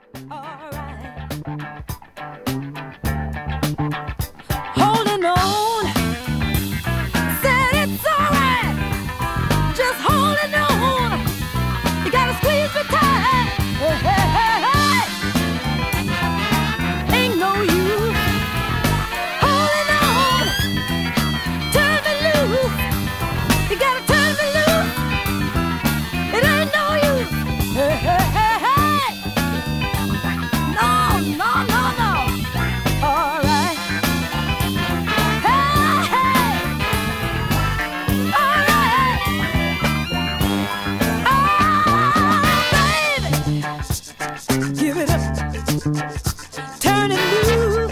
Alright. Holding on. Said it's alright. Just holding on. You gotta squeeze me tight. Hey, hey, hey, hey. Ain't no use holding on. Turn me loose. You gotta turn me loose. It ain't no use. Hey, hey, hey, hey. No, no, no, no. All right. Hey, hey. All right. Oh, baby. Give it up. Turn it loose.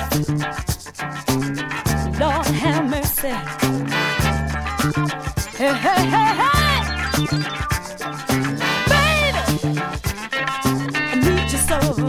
Lord have mercy. Hey, hey, hey, hey. Baby, I need you so.